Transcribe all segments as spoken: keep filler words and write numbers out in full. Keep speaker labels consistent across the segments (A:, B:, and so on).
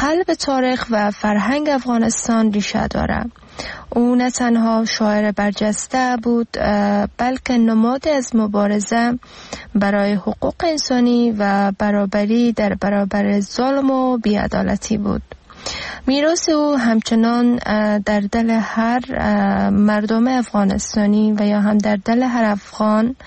A: قلب تاریخ و فرهنگ افغانستان ریشه دارد. او نه تنها شاعر برجسته بود بلکه نماد از مبارزه برای حقوق انسانی و برابری در برابر ظلم و بی‌عدالتی بود. میراث او همچنان در دل هر مردم افغانستانی و یا هم در دل هر افغان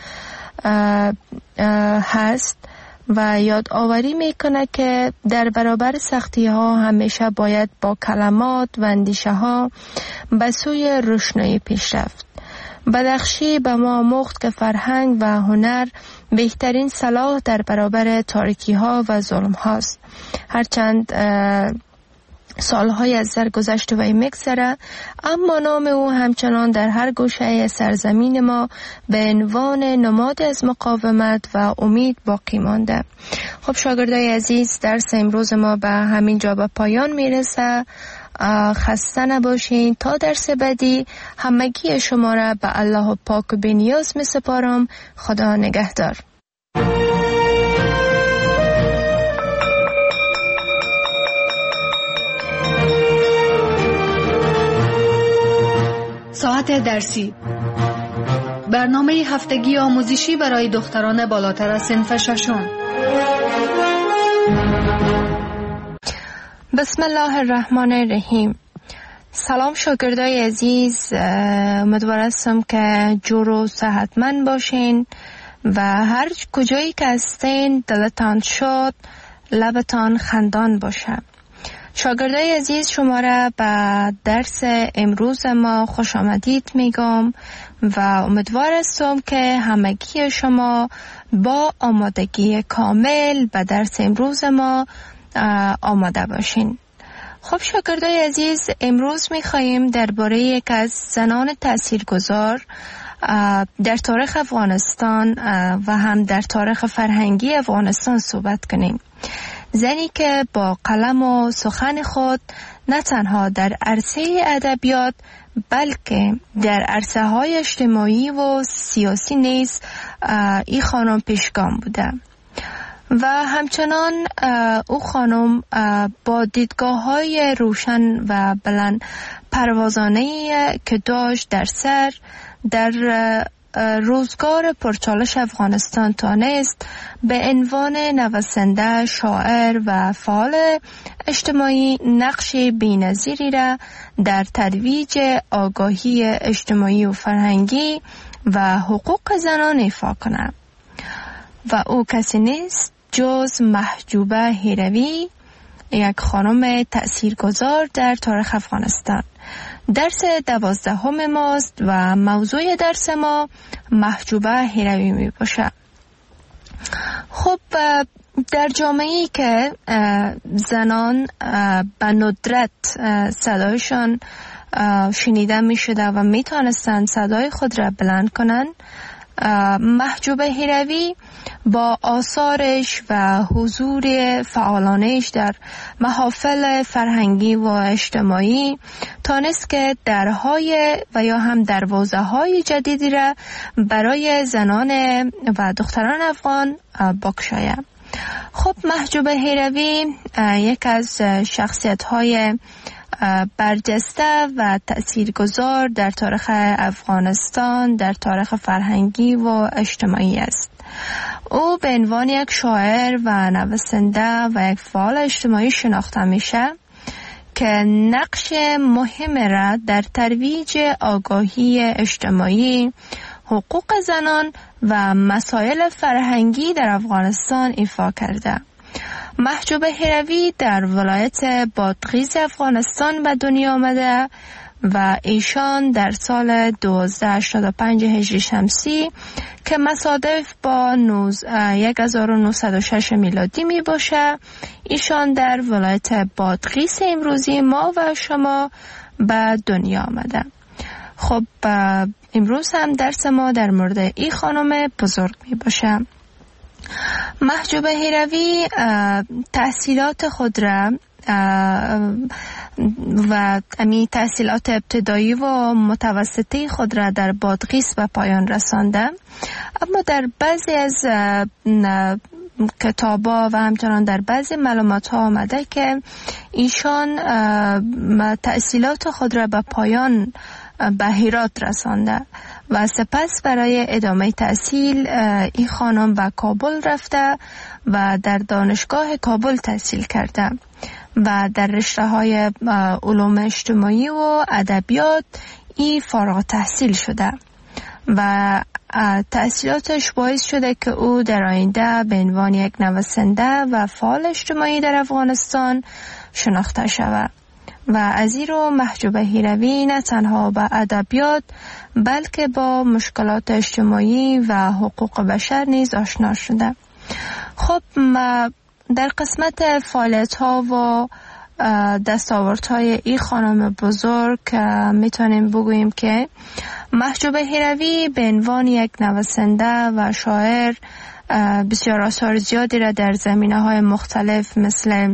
A: هست و یادآوری میکنه که در برابر سختی ها همیشه باید با کلمات و اندیشه ها به سوی روشنایی پیش رفت. بدخشی به ما آموخت که فرهنگ و هنر بهترین سلاح در برابر تاریکی ها و ظلم هاست. هرچند سالهای از در گذشته و میگذره، اما نام او همچنان در هر گوشه سرزمین ما به عنوان نماد از مقاومت و امید باقی مانده. خب شاگردای عزیز، درس امروز ما به همین جا به پایان میرسه. خسته نباشین. تا درس بعدی همگی شما را به الله پاک و بی‌نیاز می سپارم. خدا نگهدار.
B: ساعت درسی، برنامه هفتگی آموزشی برای دختران بالاتر از صنف ششم.
A: بسم الله الرحمن الرحیم. سلام شاگردای عزیز، امیدوار هستم که جور و صحتمند باشین و هر کجایی که هستین دلتان شاد، لبتان خندان باشه. شاگردای عزیز، شما را به درس امروز ما خوش آمدید میگم و امیدوار هستم که همگی شما با آمادگی کامل به درس امروز ما آماده باشین. خب شاگردای عزیز، امروز میخواییم درباره یک از زنان تاثیرگذار در تاریخ افغانستان و هم در تاریخ فرهنگی افغانستان صحبت کنیم. زنی که با قلم و سخن خود نه تنها در عرصه ادبیات بلکه در عرصه های اجتماعی و سیاسی نیز این خانم پیشگام بوده و همچنان او خانم با دیدگاه های روشن و بلند پروازانه‌ای که داشت در سر در روزگار پرچالش افغانستان تانست به عنوان نویسنده، شاعر و فعال اجتماعی نقش بی‌نظیری را در ترویج آگاهی اجتماعی و فرهنگی و حقوق زنان ایفا کند و او کسی نیست جز محجوبه هیروی، یک خانم تأثیرگذار در تاریخ افغانستان. درس دوازدهم ماست و موضوع درس ما محجوبه هیروی می باشه. خب در جامعه‌ای که زنان به ندرت صدایشان شنیده می شده و می توانستند صدای خود را بلند کنند، محجوبه هیروی با آثارش و حضور فعالانش در محافل فرهنگی و اجتماعی تانست که درهای و یا هم دروازه های جدیدی را برای زنان و دختران افغان بگشاید. خب محجوبه هیروی یک از شخصیت های برجسته و تأثیرگذار در تاریخ افغانستان، در تاریخ فرهنگی و اجتماعی است. او به عنوان یک شاعر و نویسنده و یک فعال اجتماعی شناخته میشه که نقش مهم را در ترویج آگاهی اجتماعی، حقوق زنان و مسائل فرهنگی در افغانستان ایفا کرده. محجوبه هیروی در ولایت بادغیس افغانستان به دنیا آمده و ایشان در سال دو هزار و هشتاد و پنج هجری شمسی که مصادف با هزار و نهصد و شش میلادی می باشه، ایشان در ولایت بادغیس امروزی ما و شما به دنیا آمده. خب امروز هم درس ما در مورد این خانم بزرگ می باشه. محجوبه هیروی تحصیلات خود را و امی تحصیلات ابتدایی و متوسطی خود را در بادغیس به پایان رسانده، اما در بعضی از کتابا و همچنان در بعضی معلومات ها آمده که ایشان تحصیلات خود را به پایان به هرات رسانده و سپس برای ادامه تحصیل این خانم به کابل رفته و در دانشگاه کابل تحصیل کرده و در رشته های علوم اجتماعی و ادبیات ای فارغ تحصیل شده و تحصیلاتش باعث شده که او در آینده به عنوان یک نویسنده و فعال اجتماعی در افغانستان شناخته شود و از این رو محجوبه هیروی نه تنها با ادبیات بلکه با مشکلات اجتماعی و حقوق بشر نیز آشنا شده. خب در قسمت فعالیت ها و دستاوردهای این خانم بزرگ میتونیم بگوییم که محجوبه هیروی به عنوان یک نویسنده و شاعر بسیار آثار زیادی را در زمینه‌های مختلف مثل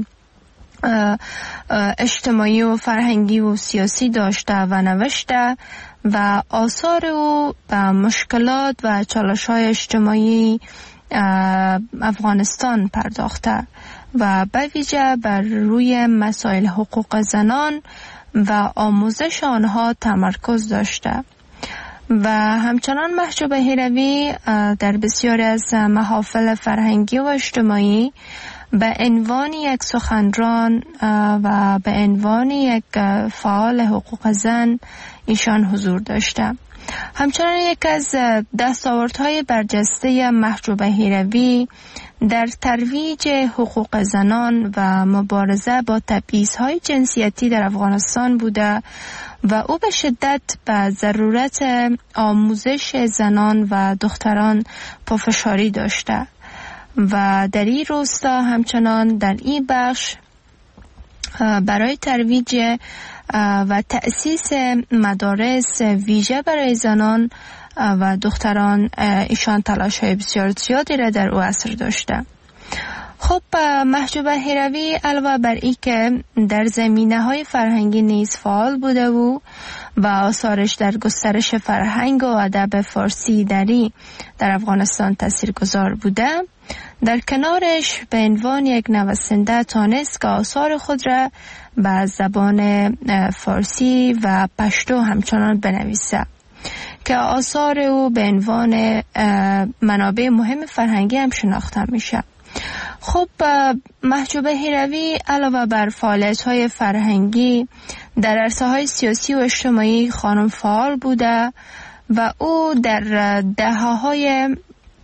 A: اجتماعی و فرهنگی و سیاسی داشته و نوشته و آثار او به مشکلات و چالش‌های اجتماعی افغانستان پرداخته و به ویژه بر روی مسائل حقوق زنان و آموزش آنها تمرکز داشته و همچنان محجوبه هیروی در بسیاری از محافل فرهنگی و اجتماعی به عنوان یک سخنران و به عنوان یک فعال حقوق زن ایشان حضور داشته. همچنان یک از دستاوردهای برجسته محجوبه هیروی در ترویج حقوق زنان و مبارزه با تبعیض‌های جنسیتی در افغانستان بوده و او به شدت به ضرورت آموزش زنان و دختران پافشاری داشته و در این راستا همچنان در این بخش برای ترویج و تأسیس مدارس ویژه برای زنان و دختران ایشان تلاش‌های بسیار زیادی را در او عصر داشته. خب محجوبه هیروی علاوه بر این که در زمینه‌های فرهنگی نیز فعال بوده و و آثارش در گسترش فرهنگ و ادب فارسی دری در افغانستان تاثیرگذار بوده، در کنارش به عنوان یک نویسنده تانست که آثار خود را به زبان فارسی و پشتو همچنان بنویسه که آثار او به عنوان منابع مهم فرهنگی هم شناخته میشه. خب محجوبه هیروی علاوه بر فعالیت‌های فرهنگی در عرصه‌های سیاسی و اجتماعی خانم فعال بوده و او در دهه‌های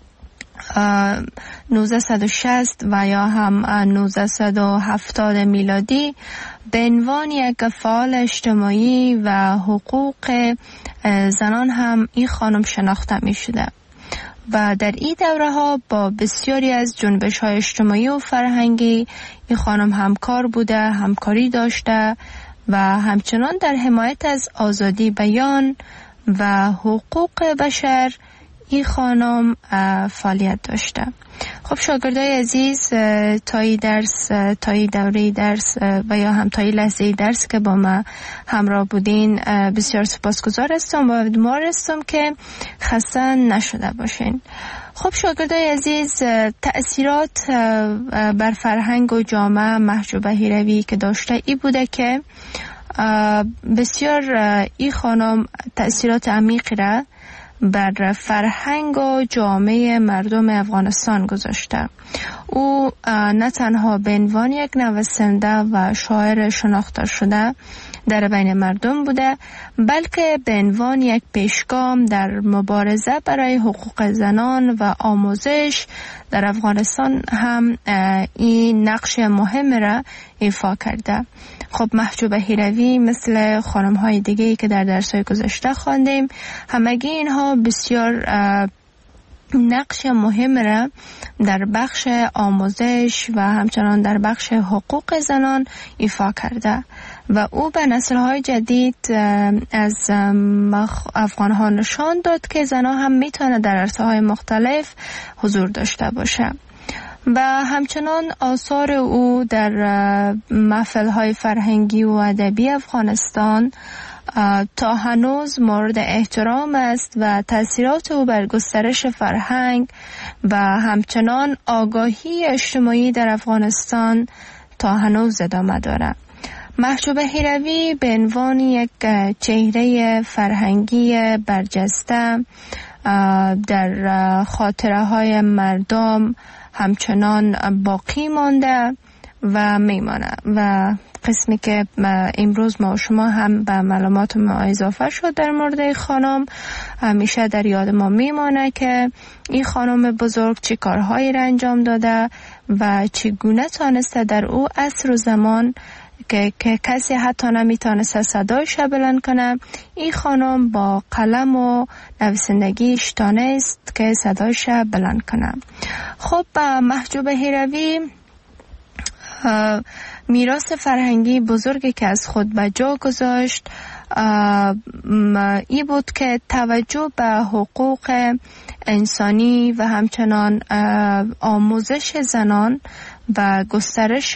A: نوزده شصت و یا هم نوزده هفتاد میلادی به عنوان یک فعال اجتماعی و حقوق زنان هم این خانم شناخته می شده و در این دوره ها با بسیاری از جنبش های اجتماعی و فرهنگی این خانم همکار بوده، همکاری داشته و همچنان در حمایت از آزادی بیان و حقوق بشر این خانم فعالیت داشته. خب شاگردای عزیز، تایی درس تایی دوره درس و یا هم تایی لحظه درس که با ما همراه بودین بسیار سپاسگزار هستم و امیدوار هستم که خسته نشده باشین. خب شاگردای عزیز، تأثیرات بر فرهنگ و جامعه محجوبه هیروی که داشته ای بوده که بسیار این خانم تأثیرات عمیقی را بر فرهنگ و جامعه مردم افغانستان گذاشته. او نه تنها به عنوان یک نویسنده و شاعر شناخته شده در بین مردم بوده، بلکه به عنوان یک پیشگام در مبارزه برای حقوق زنان و آموزش در افغانستان هم این نقش مهم را ایفا کرده. خب محجوبه هیروی مثل خانم‌های دیگه‌ای که در درس‌های گذشته خواندیم، همگی اینها بسیار نقش مهم را در بخش آموزش و همچنان در بخش حقوق زنان ایفا کرده و او به نسل‌های جدید از افغان‌ها نشان داد که زنان هم میتونه در عرصه‌های مختلف حضور داشته باشه و همچنان آثار او در محفل‌های فرهنگی و ادبی افغانستان تا هنوز مورد احترام است و تأثیرات او بر گسترش فرهنگ و همچنان آگاهی اجتماعی در افغانستان تا هنوز ادامه دارد. محجوب هیروی به عنوان یک چهره فرهنگی برجسته در خاطره های مردم همچنان باقی مانده و میمانه و قسمی که امروز ما و شما هم به معلومات ما اضافه شد در مورد خانم همیشه در یاد ما میمانه که این خانم بزرگ چه کارهایی را انجام داده و چگونه تانسته در او عصر و زمان که, که کسی حتی نمیتونسته صدایش بلند کنه، این خانم با قلم و نویسندگیش تانست که صدایش بلند کنه. خب محجوب هیروی میراث فرهنگی بزرگی که از خود به جا گذاشت ای بود که توجه به حقوق انسانی و همچنان آموزش زنان و گسترش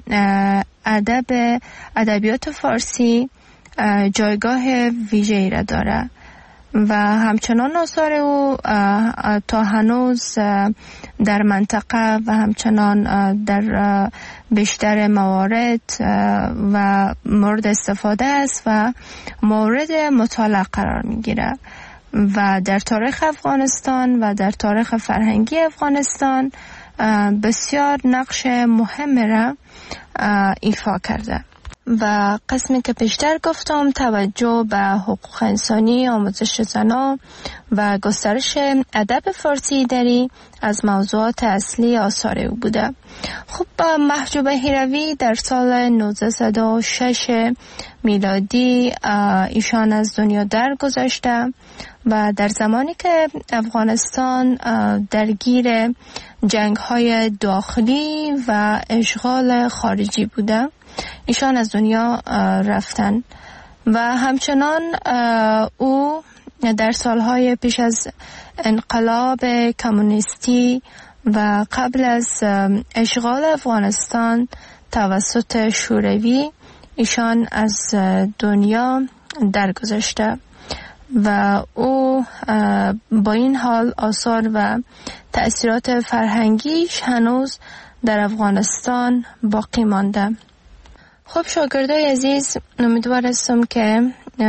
A: ادب ادبیات فارسی جایگاه ویژه‌ای را داره و همچنان آثار او تا هنوز در منطقه و همچنان در بیشتر موارد و مورد استفاده است و مورد مطالعه قرار میگیره و در تاریخ افغانستان و در تاریخ فرهنگی افغانستان بسیار نقش مهم را ایفا کرده. و قسمی که پیشتر گفتم توجه به حقوق انسانی، آموزش زنان و گسترش ادب فارسی دری از موضوعات اصلی آثار او بوده. خب محجوب هیروی در سال نوزده و شش میلادی ایشان از دنیا درگذشته و در زمانی که افغانستان درگیر جنگ‌های داخلی و اشغال خارجی بوده ایشان از دنیا رفتن و همچنان او در سالهای پیش از انقلاب کمونیستی و قبل از اشغال افغانستان توسط شوروی ایشان از دنیا درگذشته و او با این حال آثار و تأثیرات فرهنگیش هنوز در افغانستان باقی مانده. خب شاگردای عزیز، امیدوار هستم که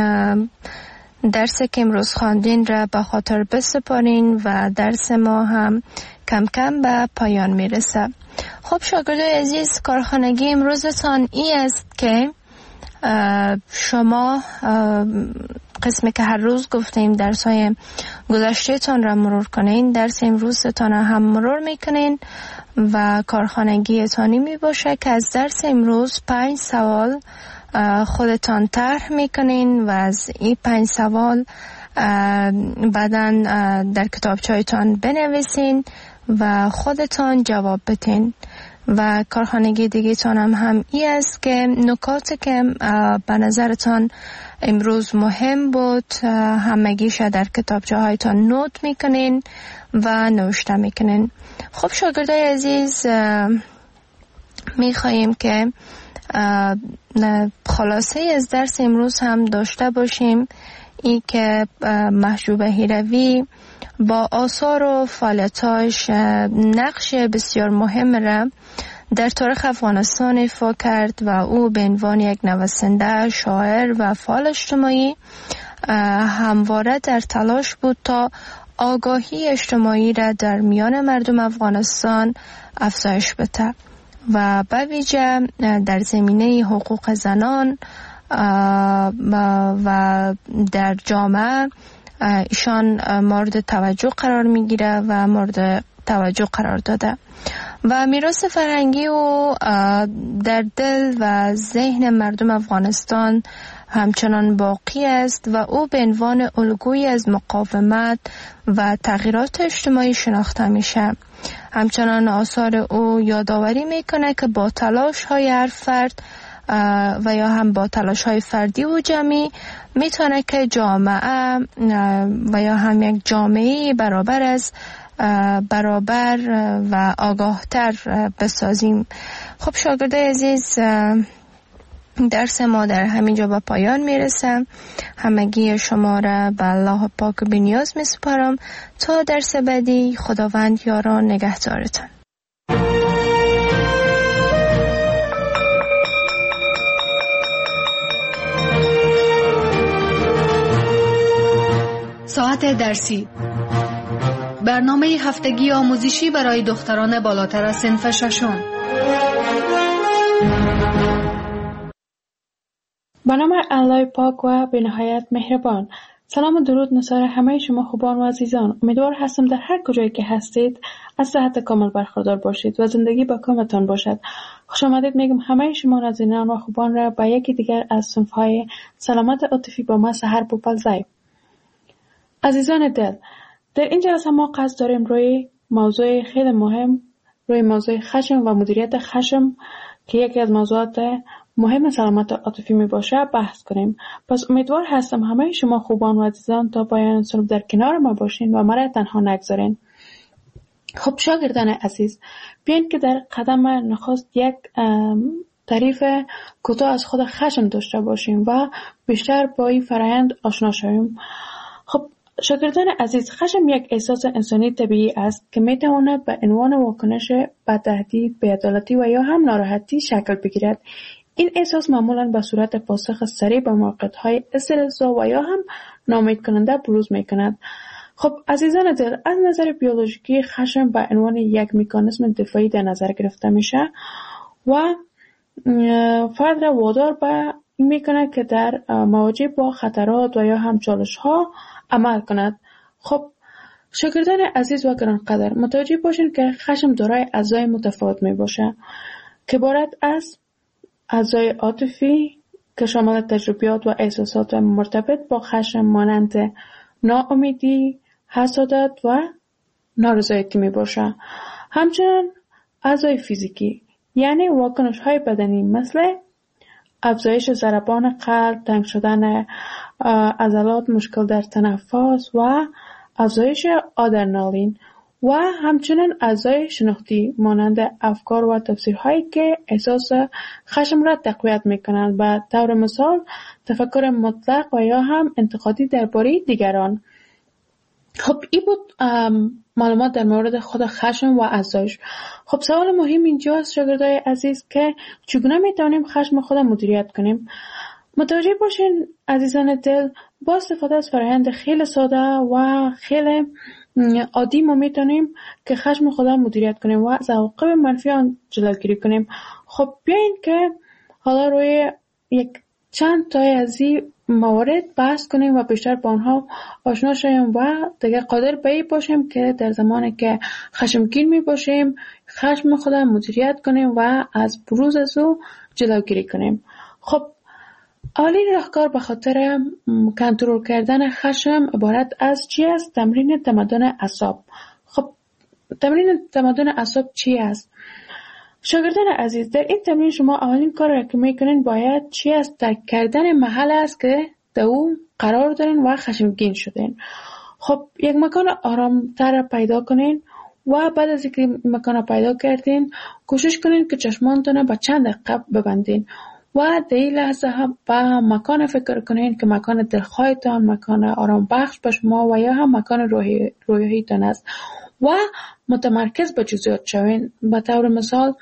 A: درس که امروز خواندین را به خاطر بسپارین و درس ما هم کم کم به پایان میرسه. خب شاگردای عزیز، کارخانگی امروزتان ای است که شما قسمی که هر روز گفتیم درس های گذشته تان را مرور کنین، درس امروز تان هم مرور میکنین و کارخانگی تانی می باشه که از درس امروز پنج سوال خودتان طرح میکنین و از این پنج سوال بعداً در کتابچه‌تان بنویسین و خودتان جواب بدین. و کارخانگی دیگه تان هم هم ای است که نکاتی که به نظرتان امروز مهم بود همگیش در کتابچه هایتان نوت میکنین و نوشته میکنین. خب شاگردای عزیز، میخواییم که خلاصه از درس امروز هم داشته باشیم، ای که محجوب هیروی با آثار و فعالیتاش نقش بسیار مهم را در تاریخ افغانستان ایفا کرد و او به عنوان یک نویسنده، شاعر و فعال اجتماعی همواره در تلاش بود تا آگاهی اجتماعی را در میان مردم افغانستان افزایش بده و به ویژه در زمینه حقوق زنان و در جامعه ایشان مورد توجه قرار میگیره و مورد توجه قرار داده و میراث فرهنگی او در دل و ذهن مردم افغانستان همچنان باقی است و او به عنوان الگویی از مقاومت و تغییرات اجتماعی شناخته میشه. همچنان آثار او یادآوری میکنه که با تلاش های هر فرد و یا هم با تلاش های فردی و جمعی میتونه که جامعه و یا هم یک جامعه برابر از برابر و آگاهتر بسازیم. خب شاگردای عزیز، درس ما در همینجا به پایان میرسه. همگی شما را به الله پاک بی‌نیاز میسپارم تا درس بعدی. خداوند یاران نگهدارتان.
B: ساعت درسی، برنامه هفتگی آموزشی برای دختران بالاتر از صنف ششم.
C: به نام الله پاک و به نهایت مهربان. سلام و درود نثار همه شما خوبان و عزیزان. امیدوار هستم در هر کجایی که هستید از صحت کامل برخوردار باشید و زندگی با کامتان باشد. خوش آمدید میگم همه شما نازنینان و خوبان را به یکی دیگر از صنف‌های سلامت عاطفی با ما سحر پوپلزای. عزیزان دل، در این جلسه ما قصد داریم روی موضوع خیلی مهم، روی موضوع خشم و مدیریت خشم که یکی از موضوعات مهم سلامت عاطفی می باشه بحث کنیم. پس امیدوار هستم همه شما خوبان و عزیزان تا پایان صنف در کنار ما باشین و مرا تنها نگذارین. خب شاگردان عزیز، بیاین که در قدم نخست یک تعریف کوتاه از خود خشم داشته باشیم و بیشتر با این فرآیند آشنا شویم. خب شاگردان عزیز، خشم یک احساس انسانی طبیعی است که می تواند به عنوان واکنش به تهدید، بی‌عدالتی و یا هم ناراحتی شکل بگیرد. این احساس معمولاً به صورت پاسخ سریع به موقعیت‌های استرس‌زا و یا هم ناامید کننده بروز می‌کند. خب عزیزان دل، از نظر بیولوژیکی خشم به عنوان یک مکانیزم دفاعی در نظر گرفته میشه و فرد را وادار به این می‌کند که در مواجه با خطرات و یا هم چالش‌ها عمل کند. خب شاگردان عزیز و گرانقدر، متوجه باشین که خشم دارای اجزای متفاوت میباشه که عبارت از اجزای عاطفی که شامل تجربیات و احساسات مرتبط با خشم مانند ناامیدی، حسادت و نارضایتی میباشه. همچنین اجزای فیزیکی یعنی واکنش های بدنی مثل افزایش ضربان قلب، تنگ شدن عضلات، مشکل در تنفس و افزایش آدرنالین و همچنین اعضای شناختی مانند افکار و تفسیرهایی که احساس خشم را تقویت میکنند. به طور مثال تفکر مطلق و یا هم انتقادی درباره دیگران. خب این بود معلومات در مورد خود خشم و اعضایش. خب سوال مهم اینجاست شاگردای عزیز که چگونه میتونیم خشم خود مدیریت کنیم؟ متوجه باشین عزیزان دل، با استفاده از فرآیند خیلی ساده و خیلی عادی ما میتونیم که خشم خود مدیریت کنیم و از عواقب منفی آن جلوگیری کنیم. خب بیاین که حالا روی یک چند تای از این موارد بحث کنیم و بیشتر با آنها آشنا شویم و دیگه قادر به این باشیم که در زمانی که خشمگین می باشیم خشم خود مدیریت کنیم و از بروز از او جلوگیری کنیم. خب اولین راهکار به خاطر کنترل کردن خشم عبارت از چی است؟ تمرین تمدن اعصاب. خب تمرین تمدن اعصاب چی است؟ شاگردان عزیز، در این تمرین شما اولین کار را که میکنین باید چی است؟ درک کردن محل است که در او قرار دارین و خشمگین شدین. خب یک مکان آرامتر پیدا کنین و بعد از اینکه مکان پیدا کردین کوشش کنین که چشمانتون به چند دقیقه ببندین و در این لحظه هم به مکان فکر کنین که مکان دلخواهتان، مکان آرام بخش به شما و یا هم مکان روحی روحیتان است و متمرکز به جزئیات شوین. به طور مثال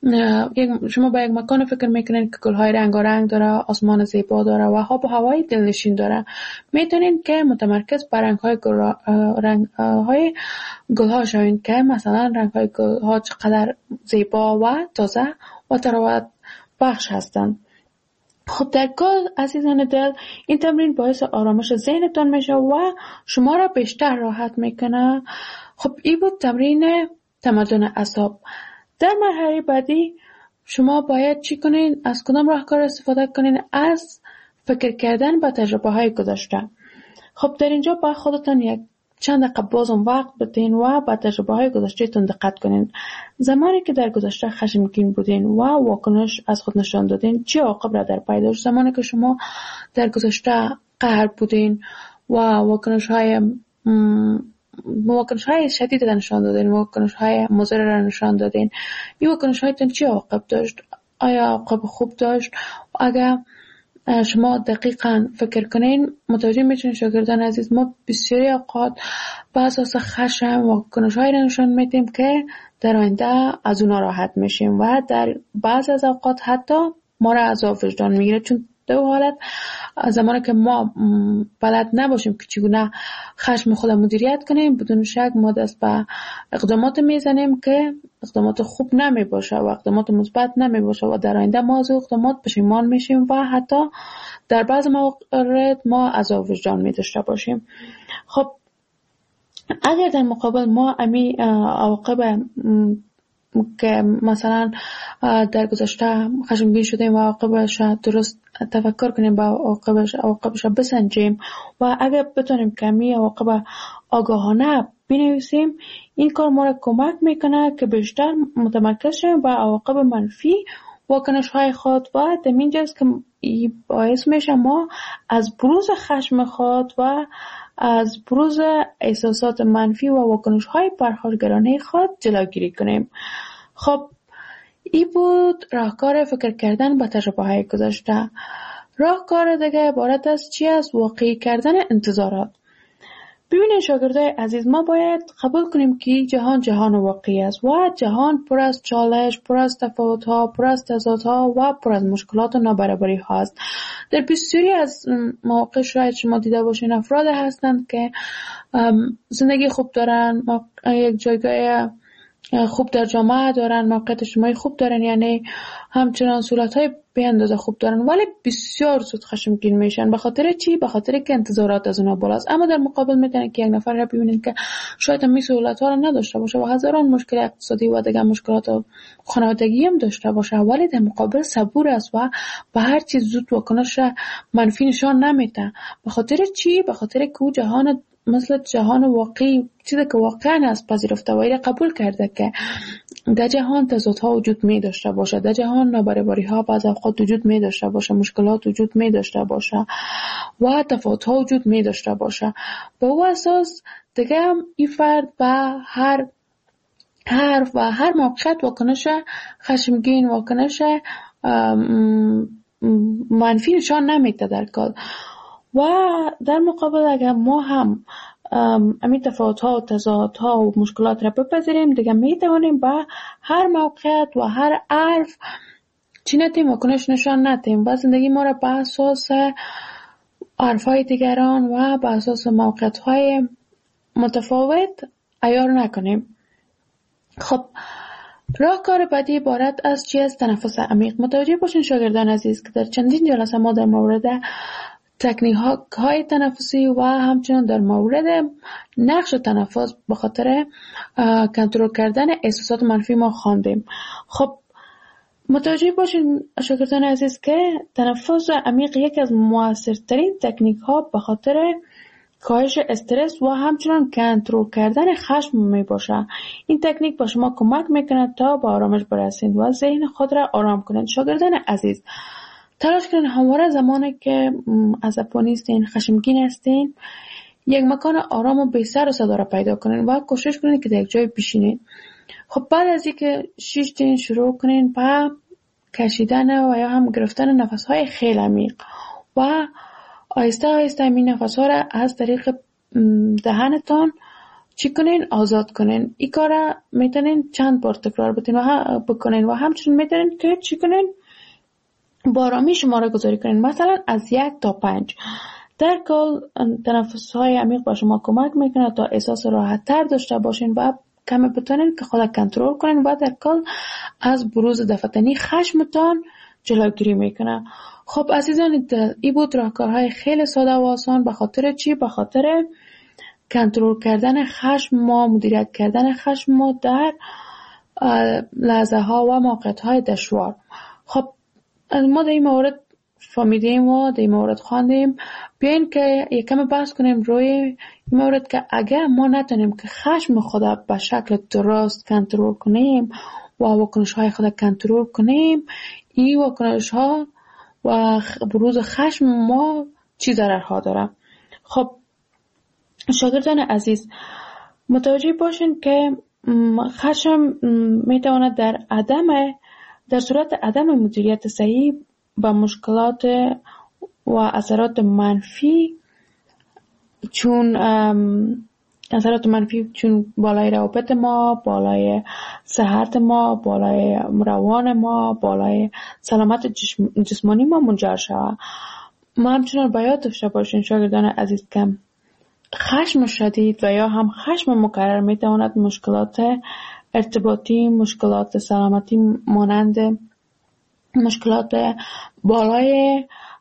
C: شما به یک مکان فکر میکنین که گلهای رنگارنگ داره، آسمان زیبا داره و آب و هوای دلنشین داره. میتونین که متمرکز بر رنگهای گل رنگهای گلها شوین که مثلا رنگهای گلها چقدر زیبا و تازه و تراوت بخش هستند. خب در کل عزیزان دل، این تمرین باعث آرامش ذهنتان میشه و شما را بیشتر راحت میکنه. خب این بود تمرین تمدن اعصاب. در مرحله بعدی شما باید چی کنین؟ از کدام راهکار استفاده کنین؟ از فکر کردن به تجربه های گذشته. خب در اینجا با خودتان یک چند دقیقه بازم وقت بدین و به تجربه های گذشته تون دقت کنین. زمانی که در گذشته خشمگین بودین و واکنش از خود نشان دادین چه عواقب را در پی داشت؟ زمانی که شما در گذشته قهر بودین و واکنش های واکنش های شدید را نشان دادین، واکنش های مضر را نشان دادین، این واکنش هایتون چه عواقب داشت؟ آیا عواقب خوب داشت؟ اگر شما دقیقاً فکر کنین متوجه میشین شاگردان عزیز، ما بسیاری اوقات به اساس خشم و کنش‌هایی را نشان میدیم که در آینده از اونا راحت میشیم و در بعض از اوقات حتی ما را عذاب وجدان میگیره. چون دو حالت، زمانی که ما بلد نباشیم که چگونه خشم خود مدیریت کنیم، بدون شک ما دست به اقدامات میزنیم که اقدامات خوب نمی باشه و اقدامات مثبت نمی باشه و در آینده ما از اقدامات پشیمان میشیم و حتی در بعض موارد ما عذاب وجدان می داشته باشیم. خب اگر در مقابل ما امی عواقب که مثلا در گذشته خشمگین شدیم و عواقبش درست تفکر کنیم با عواقبش عواقبش بسنجیم و اگر بتونیم کمی عواقب آگاهانه بنویسیم، این کار ما را کمک میکنه که بیشتر متمرکز شیم و عواقب منفی واکنش های خود و در اینجاست که باعث میشه ما از بروز خشم خود و از بروز احساسات منفی و واکنش های پرخاشگرانه خود جلوگیری کنیم. خب این بود راهکار فکر کردن با تجربه های گذشته. راهکار دیگه عبارت از چی است؟ واقعی کردن انتظارات. ببینید شاگردای عزیز، ما باید قبول کنیم که جهان جهان واقعی است و جهان پر از چالش، پر از تفاوت‌ها، پر از تضادها و پر از مشکلات و نابرابری‌ها است. در بسیاری از مواقع شاید شما دیده باشین افراد هستند که زندگی خوب دارن، یک جایگاه خوب در جامعه دارن، موقعیت اجتماعی خوب دارن، یعنی همچنان صورت‌های به اندازه خوب دارن، ولی بسیار زود خشمگین میشن. به خاطر چی؟ به خاطر که انتظارات از اونها بالاست. اما در مقابل میتونن که یک نفر را ببینید که شاید هم سهولت‌ها را نداشته باشه و هزاران مشکل اقتصادی و دیگر مشکلات خانوادگی هم داشته باشه، ولی در مقابل صبور است و به هر چیز زود واکنش منفی نشان نمیده. به خاطر چی؟ به خاطر که او جهان مثل جهان واقعی، چیزی که واقعا است پذیرفته و ایره قبول کرده که در جهان تضادها وجود می داشته باشه، در جهان نابرابری ها بعض اوقات وجود می داشته باشه، مشکلات وجود می داشته باشه و تفاوت ها وجود می داشته باشه. با او اساس دیگه هم این فرد به هر حرف و هر موقعیت واکنش خشمگین، واکنش منفی نشان نمیده در کار. و در مقابل اگر ما هم امی تفاوت‌ها و تضادها و مشکلات را بپذیریم، دیگه میتوانیم با هر موقعیت و هر حرف چی نتیم واکنش نشان نتیم و زندگی ما را به اساس حرف‌های دیگران و به اساس موقعیت‌های متفاوت عیار نکنیم. خب راهکار بعدی عبارت از چی است؟ تنفس عمیق. متوجه باشین شاگردان عزیز که در چندین جلسه ما در مورد تکنیک های تنفسی و همچنین در مورد نقش تنفس به خاطر کنترل کردن احساسات منفی ما خواندیم. خب متوجه باشین شاگردان عزیز که تنفس عمیق یکی از موثرترین تکنیک ها به خاطر کاهش استرس و همچنین کنترل کردن خشم می باشه. این تکنیک با شما کمک میکنه تا به آرامش برسید و ذهن خود را آرام کنید. شاگردان عزیز تلاش کنید همواره زمانی که عصبانی هستین، خشمگین هستین، یک مکان آرام و بی سر و صدا را پیدا کنین و کوشش کنید که در یک جای بشینید. خب بعد از اینکه شیشتین شروع کنین با کشیدن و یا هم گرفتن نفس‌های خیلی عمیق و آهسته آهسته این نفس‌ها را از طریق دهنتان چی کنین؟ آزاد کنین. این کار را میتونین چند بار تکرار بکنین و همچنین میتونین که چی کنین؟ با آرامی شماره گذاری کنین، مثلا از یک تا پنج. در کل تنفس های عمیق با شما کمک میکنه تا احساس راحت تر داشته باشین و کمی بتونین که خود کنترل کنین و در کل از بروز دفتنی خشمتان جلوگیری میکنه. خب عزیزان این بود راهکارهای خیلی ساده و آسان. به خاطر چی؟ به خاطر کنترل کردن خشم ما، مدیریت کردن خشم ما در لحظه ها و موقعیت های دشوار. خب ما در این مورد فهمیدیم و در این مورد خواندیم. بیاین که یکم بحث کنیم روی این مورد که اگر ما نتونیم که خشم خود به شکل درست کنترل کنیم و واکنش های خود کنترل کنیم، این واکنش ها و بروز خشم ما چی ضررها داره. خب شاگردان عزیز متوجه باشین که خشم میتواند در عدم در صورت عدم مدیریت صحیح با مشکلات و اثرات منفی چون اثرات منفی چون بالای روابط ما، بالای صحت ما، بالای روان ما، بالای سلامت جسمانی ما منجر شود. ما همچنان باید داشته باشین شاگردان عزیز که خشم شدید و یا هم خشم مکرر می تواند مشکلات ارتباطی، مشکلات سلامتی مانند مشکلات بالای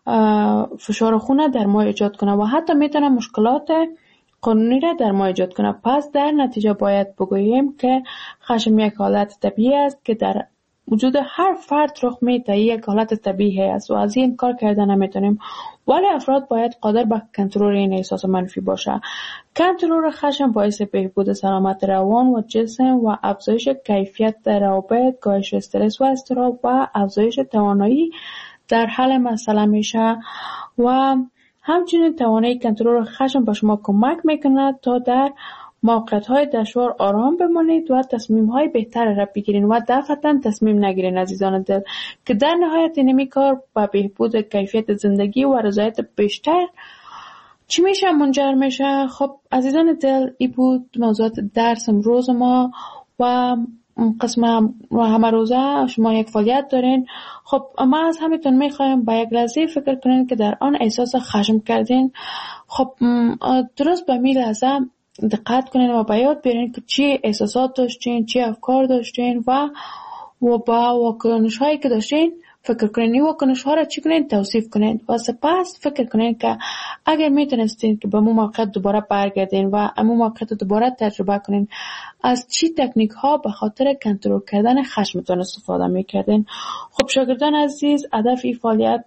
C: فشار خون در ما ایجاد کنه و حتی میتونه مشکلات قانونی را در ما ایجاد کنه. پس در نتیجه باید بگوییم که خشم یک حالت طبیعی است که در وجود هر فرد رخ میده، یک حالت طبیعی است و از این کار کردن نمیتونیم، ولی افراد باید قادر به کنترل این احساس منفی باشه. کنترل خشم باعث بهبود سلامت روان و جسم و افزایش کیفیت روابط، کاهش استرس و اضطراب و افزایش توانایی در حل مسئله میشه و همچنین توانایی کنترل خشم به شما کمک میکنه تا در موقعیت‌های دشوار آرام بمانید و تصمیم‌های بهتر را بگیرین و دفعتاً تصمیم نگیرین عزیزان دل، که در نهایت اینمی کار به بهبود کیفیت زندگی و رضایت بیشتر چی میشه منجر میشه. خب عزیزان دل، این بود موضوعات درس امروز ما و قسم همه روزه شما یک فعالیت دارین. خب ما از همیتون میخوایم با یک لحظه فکر کنین که در آن احساس خشم کردین. خب درست به می لحظه دقت کنین و به یاد بیارین که چی احساسات داشتین، چی افکار داشتین و و با واکنش هایی که داشتین فکر کنین. این واکنش ها را چی کنین؟ توصیف کنین و سپس فکر کنین که اگر میتونستین که به مو موقعیت دوباره برگردین و امو موقعیت دوباره تجربه کنین، از چی تکنیک ها به خاطر کنترل کردن خشمتون استفاده میکردین. خب شاگردان عزیز، هدف این فعالیت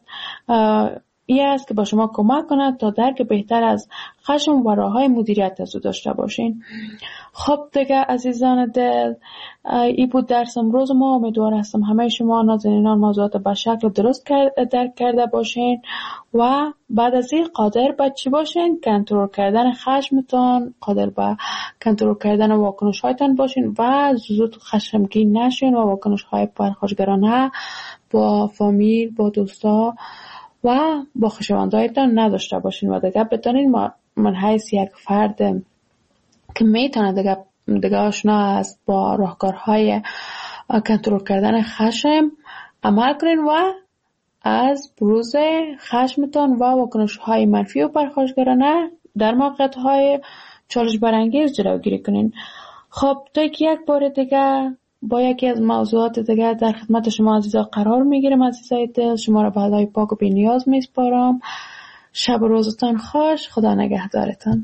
C: این است که با شما کمک کند تا درک بهتر از خشم و راه‌های مدیریت از او داشته باشین. خب دیگه عزیزان دل، این بود درس امروز ما. امیدوار هستم همه شما نازنینان موضوعات به شکل درست درک کرده باشین و بعد از این قادر به چی باشین؟ کنترل کردن خشمتون، قادر به کنترل کردن واکنش هایتان باشین و زود خشمگین نشین و واکنش های پرخاشگرانه با فامیل، با دوستا و با خویشاوندایتان نداشته باشین و دیگه بتونین من حیث یک فرد که میتونه دیگه دیگه آشنا است با راهکارهای کنترل کردن خشم عمل کنین و از بروز خشمتان و واکنش‌های منفی و پرخاشگرانه در موقعیت‌های چالش برانگیز جلوگیری کنین. خب تا یک بار دیگه با یکی از موضوعات دیگه در خدمت شما عزیزا قرار میگیرم. عزیزای دل، شما را به خدای پاک و بی نیاز میسپارم. شب و روزتان خوش. خدا نگهدارتان.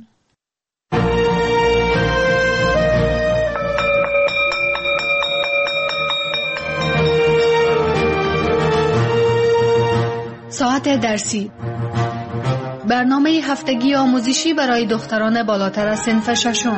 B: ساعت درسی، برنامه هفتگی آموزشی برای دختران بالاتر از صنف ششم.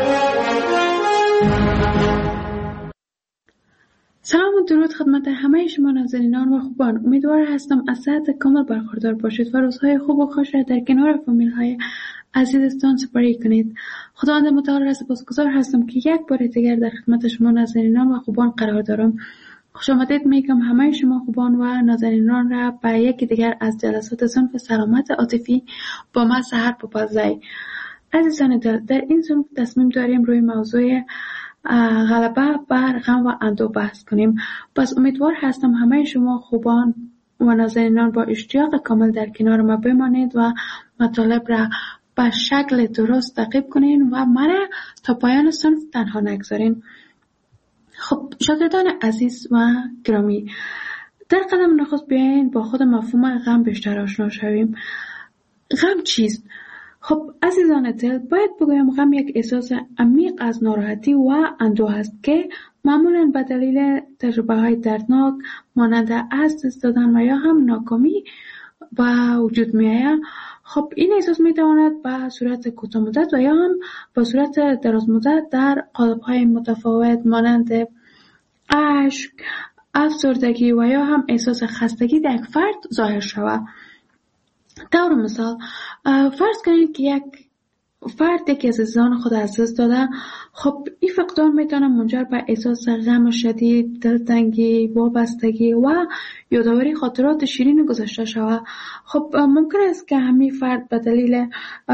C: سلام و درود خدمت همه شما ناظرینان و خوبان. امیدوار هستم از صحت کامل برخوردار باشید و روزهای خوب و خوش را در کنار فامیل های عزیزتان سپری کنید. خداوند متعال را سپاسگزار هستم که یک بار دیگر در خدمت شما ناظرینان و خوبان قرار دارم. خوش آمدید میگم همه شما خوبان و ناظرینان را به یکی دیگر از جلسات صنف سلامت عاطفی با من سحر پوپلزی. عزیزان دل، در این صنف تصمیم داریم روی موضوع غلبه بر غم و اندوه بحث کنیم. پس امیدوار هستم همه شما خوبان و ناظرینان با اشتیاق کامل در کنار ما بمانید و مطالب را به شکل درست تعقیب کنین و من تا پایان صنف تنها نگذارین. خب شاگردان عزیز و گرامی، در قدم نخست بیاین با خود مفهوم غم بیشتر آشنا شویم. غم چیست؟ خب عزیزان دل، باید بگویم غم یک احساس عمیق از ناراحتی و اندوه است که معمولاً به دلیل تجربه های دردناک مانند از دست دادن و یا هم ناکامی به وجود می آید. خب این احساس می تواند به صورت کوتاه مدت و یا هم به صورت دراز مدت در قالب های متفاوت مانند اشک، افسردگی و یا هم احساس خستگی در یک فرد ظاهر شود. طور مثال فرض کنید که یک فرد که عزیزان خود از دست داده، خب این فقدان میتونه منجر به احساس غم شدید، دلتنگی، وابستگی و یادآوری خاطرات شیرین گذشته شود. خب ممکن است که همین فرد به دلیل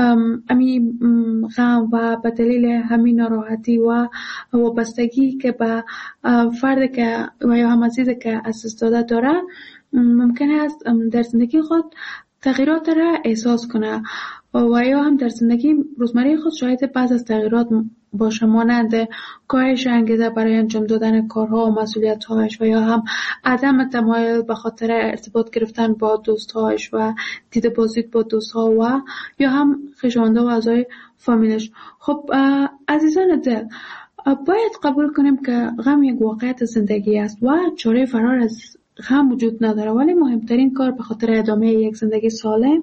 C: همین غم و به دلیل همین ناراحتی و وابستگی که به فرد که و یا هم عزیز که از دست داده داره، ممکن است در زندگی خود تغییرات را احساس کنه و یا هم در زندگی روزمره خود شاید بعض از تغییرات باشه، مانند کاهش انگیزه برای انجام دادن کارها و مسئولیت‌هایش و یا هم عدم تمایل به خاطر ارتباط گرفتن با دوست‌هایش و دیده بازی با دوست‌ها و یا هم خویشاوندان و اعضای فامیلش. خب عزیزان دل، باید قبول کنیم که غم یک واقعیت زندگی است و چاره فرار از غم وجود نداره، ولی مهمترین کار به خاطر ادامه یک زندگی سالم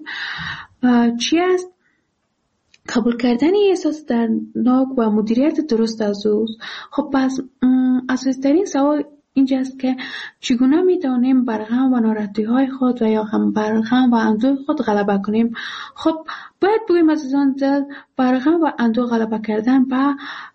C: چی است؟ قبول کردن احساس دردناک و مدیریت درست از او. خب پس اساسی‌ترین سوال اینجاست که چگونه میتونیم بر غم و ناراحتی‌های خود و یا هم بر غم و اندوه خود غلبه کنیم. خب باید بگوییم عزیزان دل، بر غم و اندوه غلبه کردن به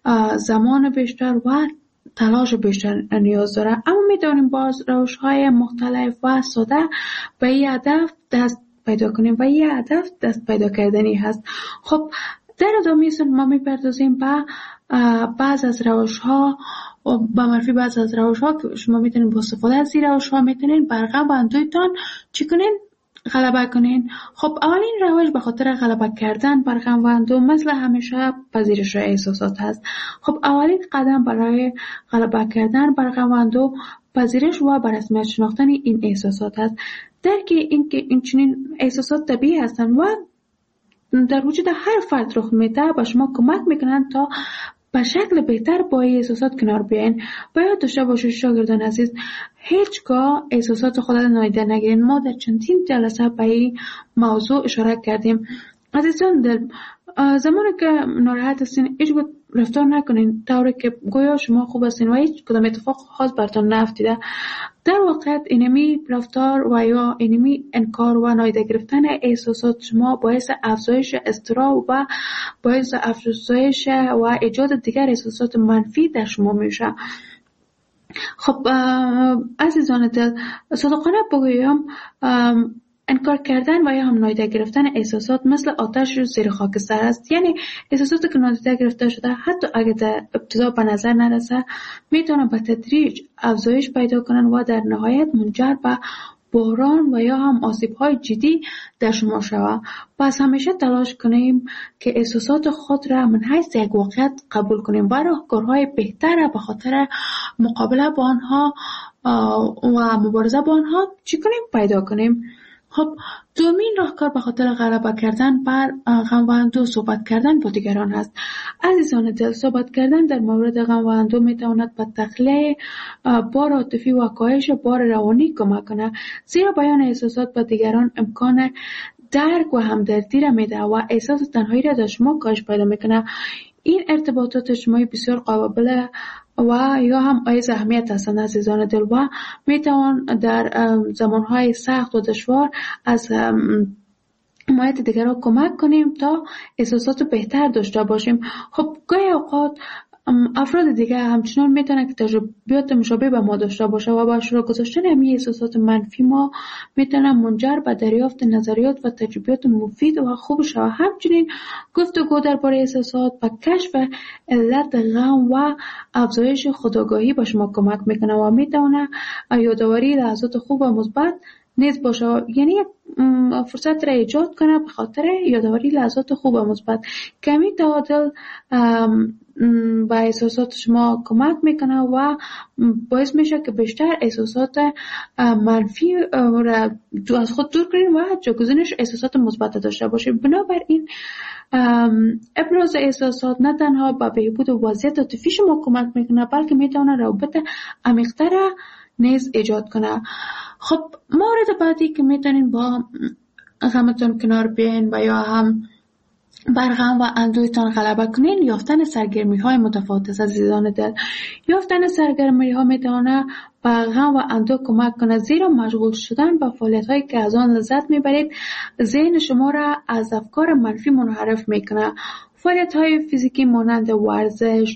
C: زمان بیشتر و تلاش بیشتر نیاز داره، اما میتونیم باز روش‌های مختلف و ساده به این هدف دست پیدا کنیم و این هدف دست پیدا کردنی هست. خب در ادامه ما میپردازیم به بعض از روش‌ها و به معرفی بعض از روش‌ها که شما میتونید با استفاده از این روش‌ها میتونید بر غم و اندوهتان چی کنین؟ غلبه کنین. خب اولین روش به خاطر غلبه کردن بر غم و اندوه مثل همیشه پذیرش احساسات هست. خب اولین قدم برای غلبه کردن بر غم و اندوه پذیرش و به رسمیت شناختن این احساسات است. درک این که این چنین احساسات طبیعی هستند و در وجود هر فرد رخ میده به شما کمک میکنند تا به شکل بهتر با احساسات کنار بیاین. باید داشته باشید شاگردان عزیز، هیچگاه احساسات خود را نادیده نگیرین. ما در چندین جلسه به این موضوع اشاره کردیم. عزیزان دل، زمانی که ناراحت هستین هیچ گونه رفتار نکنین طوری که گویا شما خوب هستین و هیچ کدام اتفاق خاص براتون نیفتیده. در واقع اینمی رفتار و یا اینمی انکار و نادیده گرفتن احساسات شما باعث افزایش اضطراب و باعث افزایش و ایجاد دیگر احساسات منفی در شما میشه. خب عزیزان دل، صادقانه بگویم انکار کردن و یا هم نادیده گرفتن احساسات مثل آتش زیر خاکستر است. یعنی احساساتی که نادیده گرفته شده حتی اگر در ابتدا به نظر نرسه میتونن به تدریج افزایش پیدا کنن و در نهایت منجر به بحران و یا هم آسیب‌های جدی در شما شود. پس همیشه تلاش کنیم که احساسات خود را من حیث یک واقعیت قبول کنیم و راهکارهای بهتر به خاطر مقابله با آنها و مبارزه با آنها چی کنیم؟ پیدا کنیم. خب دومین راهکار به خاطر غلبه کردن بر غم و اندوه صحبت کردن با دیگران هست. عزیزان دل، صحبت کردن در مورد غم و اندوه میتواند به تخلیه بار عاطفی و کاهش بار روانی کمک کنه، زیرا بیان احساسات با دیگران امکان درک و همدردی را میده و احساس تنهایی را در شما کاهش پیدا میکنه. این ارتباطات اجتماعی بسیار قابل و یا هم ایز اهمیت هستند عزیزان دل و میتوان در زمانهای سخت و دشوار از حمایت دیگران کمک کنیم تا احساسات بهتر داشته باشیم. خب گاهی اوقات افراد دیگه همچنان میتونن که تجربیات مشابه به ما داشته باشه و با اشتراک گذاشتن همین احساسات منفی ما میتونن منجر به دریافت نظریات و تجربیات مفید و خوب شود. همچنین گفتگو درباره احساسات و کشف علت غم و افزایش خودآگاهی به شما کمک میکنه و میتونه یادآوری لحظات خوب و مثبت نیز باشه، یعنی فرصت را ایجاد کنه به خاطر یادآوری لحظات خوب و مثبت. کمی تعادل با احساسات شما کمک میکنه و باعث میشه که بیشتر احساسات منفی را از خود دور کنین و جایگزینش احساسات مثبت داشته باشین. بنابراین ابراز احساسات نه تنها به بهبود وضعیت عاطفی شما کمک میکنه بلکه میتونه روابط عمیق‌تر نیز ایجاد کنه. خب مورد بعدی که میتونین با غمتون کنار بیاین و یا هم بر غم و اندوهتان غلبه کنین یافتن سرگرمی های متفاوت است عزیزان دل. یافتن سرگرمی ها میتونه بر غم و اندوه کمک کنه، زیرا مشغول شدن با فعالیت هایی که از آن لذت میبرید ذهن شما را از افکار منفی منحرف میکنه. فعالیت های فیزیکی مانند ورزش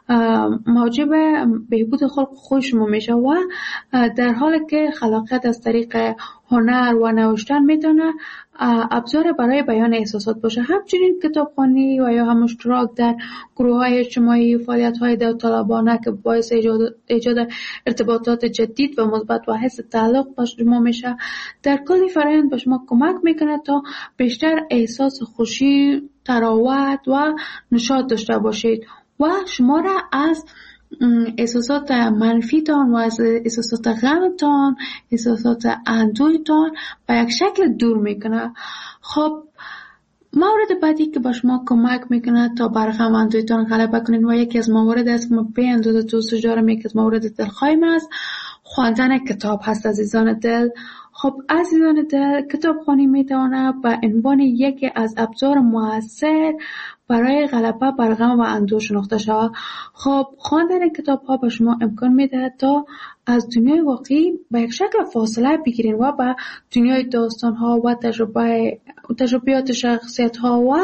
C: موجب بهبود خلق خوی شما میشه و در حالی که خلاقیت از طریق هنر و نوشتن میتونه ابزار برای بیان احساسات باشه. همچنین کتابخوانی و یا هم اشتراک در گروه های اجتماعی، فعالیت های داوطلبانه که باعث ایجاد, ایجاد ارتباطات جدید و مثبت و حس تعلق با شما میشه، در کل فرآیند به شما کمک میکنه تا بیشتر احساس خوشی، تراوت و نشاط داشته باشید و شما را از احساسات منفیتان و از احساسات غمتان، احساسات اندوهتان به یک شکل دور میکنه. خب مورد بعدی که به شما کمک میکنه تا بر غم و اندوهتان غلبه کنین و یکی از موارد است که ما به اندازه توصیه دارم، یکی از موارد دلخواهیم است خواندن کتاب هست. عزیزان دل، خب عزیزان دل، کتابخوانی میتونه به عنوان یکی از ابزار موثر برای غلبه بر غم و اندوه شناخته شود. خب خواندن کتاب ها به شما امکان میده تا از دنیای واقعی به یک شکل فاصله بگیرین و به دنیای داستان ها و تجربه تجربیات شخصیت ها و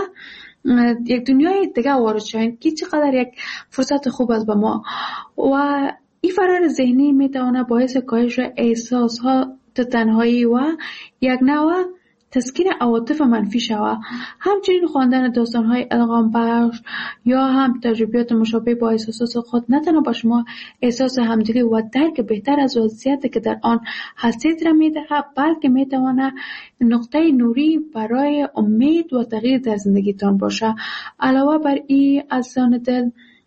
C: یک دنیای دیگه وارد شوین که چقدر یک فرصت خوب است به ما. و این فرار ذهنی میتونه باعث کاهش احساس ها تنهایی و یک نوع تسکین عواطف منفی شود. همچنین خواندن داستان‌های الهام بخش یا هم تجربیات مشابه با احساسات خود نه تنها به شما احساس همدلی و درک بهتر از وضعیتی که در آن هستید را می‌دهد، بلکه می‌تواند نقطه نوری برای امید و تغییر در زندگیتان باشد. علاوه بر این عزیزان دل،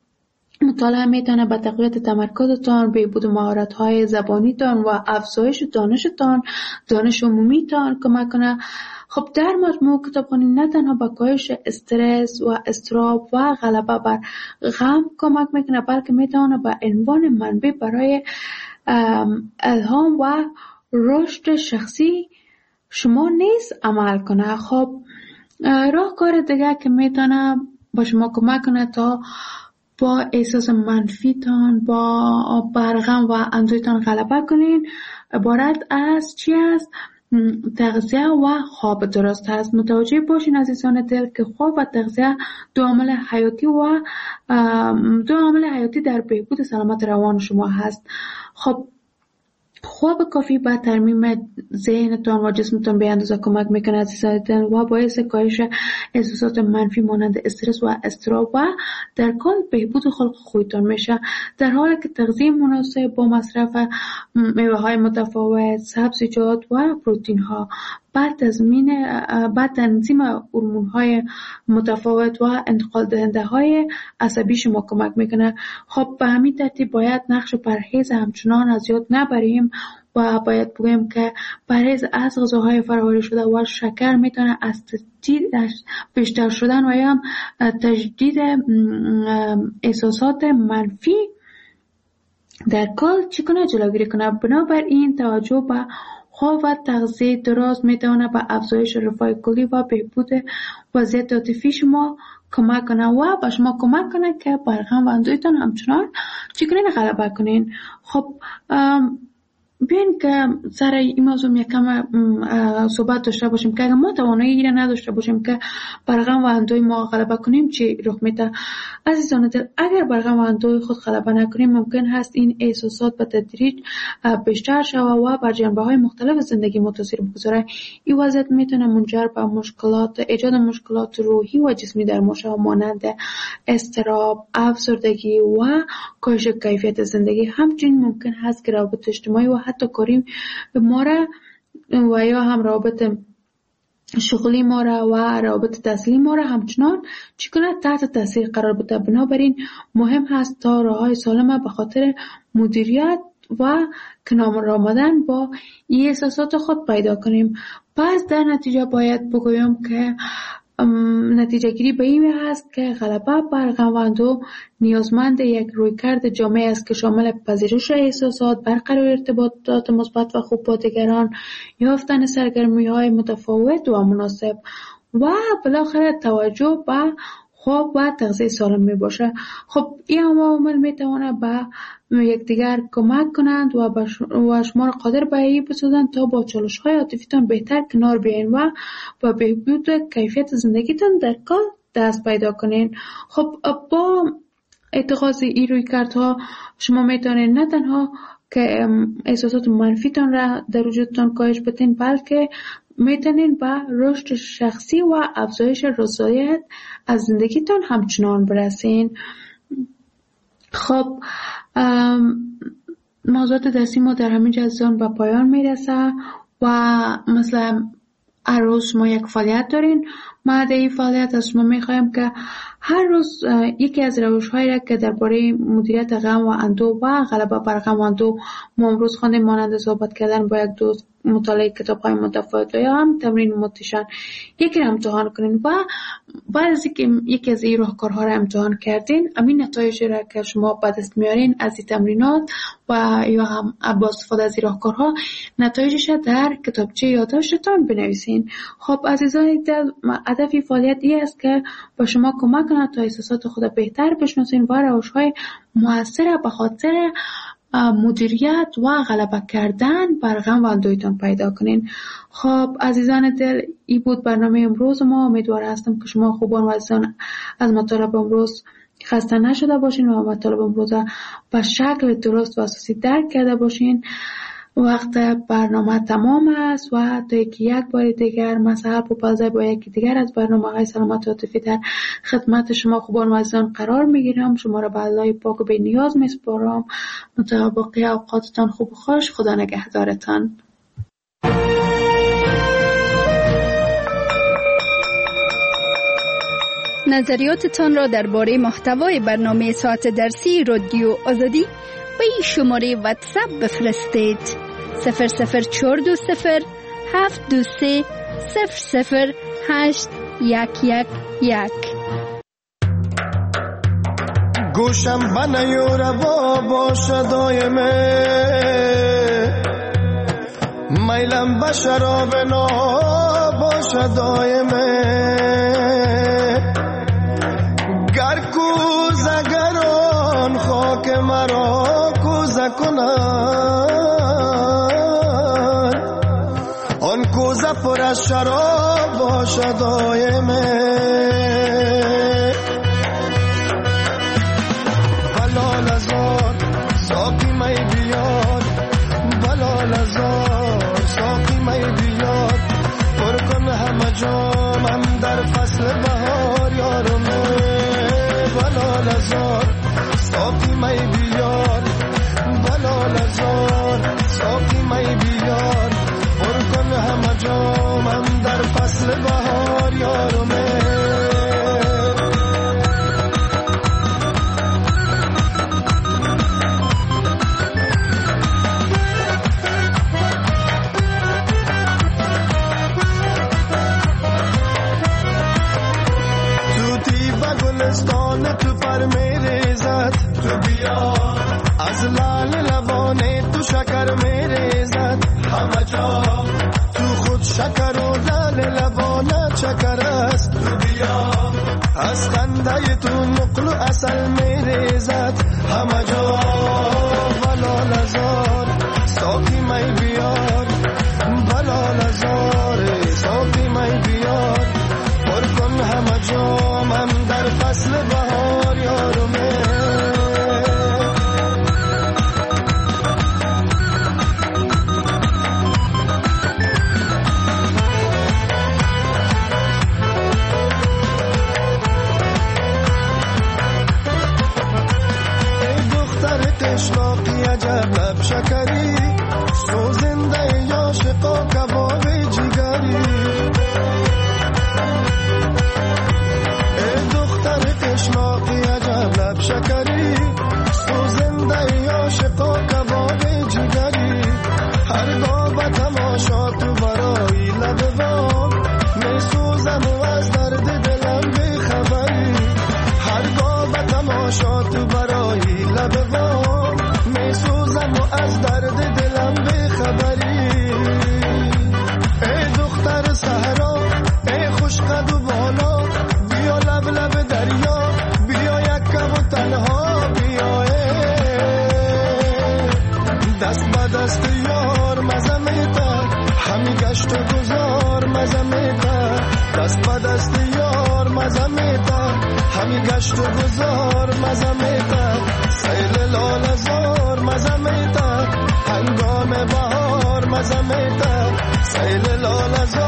C: مطالعه میتونه به تقویت تمرکزتان، بهبود مهارت‌های زبانیتان و افزایش دانشتان، دانش عمومیتان کمک کنه. خب در مجموع کتابخوانی نه تنها به کاهش استرس و اضطراب و غلبه بر غم کمک میکنه، بلکه میتونه به عنوان منبع برای الهام و رشد شخصی شما نیز عمل کنه. خب راهکار دیگه که میتونه با شما کمک کنه تا با احساس منفیتان، با برغم و اندوهتان غلبه کنین عبارت از چی است؟ تغذیه و خواب درست است. متوجه باشین عزیزان دل که خواب و تغذیه دو عامل حیاتی و دو عامل حیاتی در بهبود سلامت روان شما هست. خب خواب کافی به ترمیم ذهنتان و جسمتان به اندازه کمک میکنه عزیزان دل و باعث کاهش احساسات منفی مانند استرس و اضطراب و در کل بهبود خلق خویتان میشه، در حالی که تغذیه مناسب با مصرف میوه های متفاوت، سبزیجات و پروتئین ها بعد تضمین بعد تنظیم هورمون های متفاوت و انتقال دهنده های عصبی شما کمک میکنه. خب به همین ترتیب باید نقش پرهیز همچنان از یاد نبریم و باید بگویم که پرهیز از غذاهای فرآوری شده و شکر میتونه از تجدید بیشتر شدن و یا تجدید احساسات منفی در کل چی کنه جلوگیری کنه. بنابراین توجه به خواب و تغذیه درست میتونه به افزایش رفاه کلی و بهبود وضعیت عاطفی شما کمک کنه و به شما کمک کنه که بر غم و اندوهتان همچنان چی کنین غلبه کنین. خب بیاین که سر این موضوع یکم صحبت داشته باشیم که اگر ما توانایی را نداشته باشیم که بر غم و اندوه ما غلبه کنیم چی رخ میده. عزیزان دل، اگر بر غم و اندوه خود غلبه نکنیم ممکن هست این احساسات به تدریج بیشتر شود و بر جنبه های مختلف زندگی ما تاثیر بگذاره. این وضعیت میتونه منجر به مشکلات ایجاد مشکلات روحی و جسمی در ما شود مانند اضطراب، افسردگی و کاهش کیفیت زندگی. همچنین ممکن هست که روابط اجتماعی و حتی کاری ما را و یا هم روابط شغلی ما را و روابط تحصیلی ما را همچنان چی کنه تحت تاثیر قرار بده. بنابراین مهم هست تا راههای سالم به خاطر مدیریت و کنار آمدن با این احساسات خود پیدا کنیم. پس در نتیجه باید بگویم که نتیجه گیری به این هست که غلبه بر غم و اندوه نیازمند یک رویکرد جامع است که شامل پذیرش احساسات، برقرار ارتباطات مثبت و خوب با دیگران، یافتن سرگرمی‌های متفاوت و مناسب و بالاخره توجه به خواب و تغذیه سالم می باشه. خب این عوامل می تواند به یکدیگر کمک کنند و و شما را قادر به این بسازند تا با چالش‌های عاطفیتان بهتر کنار بیاین و با بهبود کیفیت زندگیتان در کل دست پیدا کنین. خب با اتخاذ این روی کردها شما میتونین نه تنها که احساسات منفیتان را در وجودتان کاهش بدین، بلکه میتونین با رشد شخصی و افزایش رضایت از زندگیتان همچنان برسین. خب موضوعات دستی ما در همین جزان به پایان میرسه و مثلا هر روز شما یک فعالیت دارین. ما در این فعالیت از شما میخوایم که هر روز یکی از روش‌هایی را که درباره مدیریت غم و اندوه و غلبه بر غم و اندوه ما امروز خواندیم، مانند صحبت کردن با یک دوست، مطالعه کتاب‌های متفاوت یا هم تمرین موتیشن، یکی را امتحان کنین و بعد از اینکه یکی از این راهکارها را امتحان کردین، همین نتایج را که شما به دست میارین از این تمرینات و یا هم با استفاده از این راهکارها نتایجش در کتابچه یادداشتتان بنویسین. خب عزیزان، هدف این فعالیت این است که با شما کمک کنه تا احساسات خود بهتر بشناسین و روش‌های مؤثر به خاطر مدیریت و غلبه کردن بر غم و اندوهتان پیدا کنین. خب عزیزان دل، این بود برنامه امروز ما. امیدوار هستم که شما خوبان و عزیزان از مطالب امروز خسته نشده باشین و مطالب امروز به شکل درست و اساسی درک کرده باشین. وقت برنامه تمام است و تا یکی یک بار دیگر مسئله پوپلزای با یکی دیگر از برنامه های سلامت عاطفی در خدمت شما خوبان و عزیزان قرار میگیرم. شما را به الله پاک و به نیاز میسپارم. مطابق اوقاتتان خوب و خوش. خدا نگهدارتان.
D: نظریاتتان را درباره محتوای برنامه ساعت درسی رادیو آزادی به این شماره واتساپ بفرستید: صفر صفر چهار دو صفر هفت دو سه صفر صفر هشت یک یک یک.
E: گوشم بنیوره با باشه دایمه، میلم به شراب نا باشه دایمه، گر کوزگران خاک مرا کوزه کنن، آن کوزه پر از شراب باشه دایمه. بلال ازار ساقی می بیار، بلال ازار ساقی می بیار، پر کن همه جامم در فصل بهار یارمه. بلال ازار ساقی می بیار، بلال ازار ساقی می بیار، پر کن همه جامم در فصل بهار یارمه. تو پر میره زد تو بیا، از لال لبانه تو شکر میره زد همه جا، تو خود شکر و لال لبانه چکر است تو بیا، از خنده تو نقل و اصل میره زد همه جا. بلال ازار ساقی می بیار، بلال ازار ساقی می بیار، پر کن همه جامم در فصل بهار یارمه. ای دختر تشناقی عجب لب شکری، سوزنده عاشقا کباب جگری، تشناقی عجب لب شکری، سوزنده عاشقا کباب جگری، هرگاه به تماشا تو برای لب وام می سوزم و از درد دلم بی خبری، هرگاه به تماشا تو برای لب وام می سوزم و از درد دلم بی خبری. ای دختر صحرا، ای خوش قد و بالا، بیا لب لب دریا، بیا یک کم و تنها بیا، دست به دست یار مزه میتر، همی گشت و گذار مزه میتر، دست به دست یار مزه میتر، گشت و گذار مزم میتر سیل لال زار مزم میتر هنگام بهار مزم میتر سیل لال زار